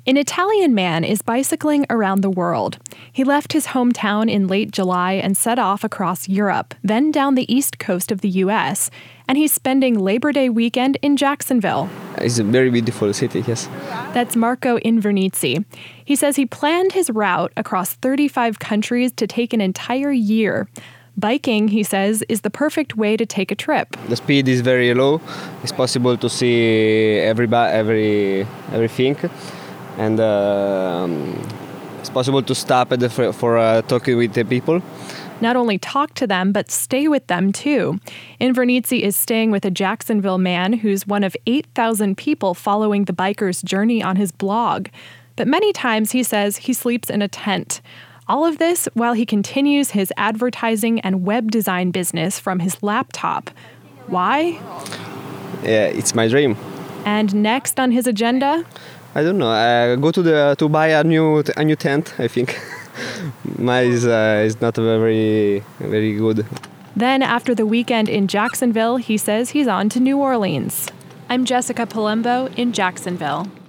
An Italian man is bicycling around the world. He left his hometown in late July and set off across Europe, then down the east coast of the U.S., and he's spending Labor Day weekend in Jacksonville. It's a very beautiful city, yes. That's Marco Invernizzi. He says he planned his route across 35 countries to take an entire year. Biking, he says, is the perfect way to take a trip. The speed is very low. It's possible to see everything. And it's possible to stop for talking with the people. Not only talk to them, but stay with them too. Invernizzi is staying with a Jacksonville man who's one of 8,000 people following the biker's journey on his blog. But many times, he says, he sleeps in a tent. All of this while he continues his advertising and web design business from his laptop. Why? Yeah, it's my dream. And next on his agenda? I don't know. Go to buy a new tent. I think mine is not very good. Then after the weekend in Jacksonville, he says he's on to New Orleans. I'm Jessica Palumbo in Jacksonville.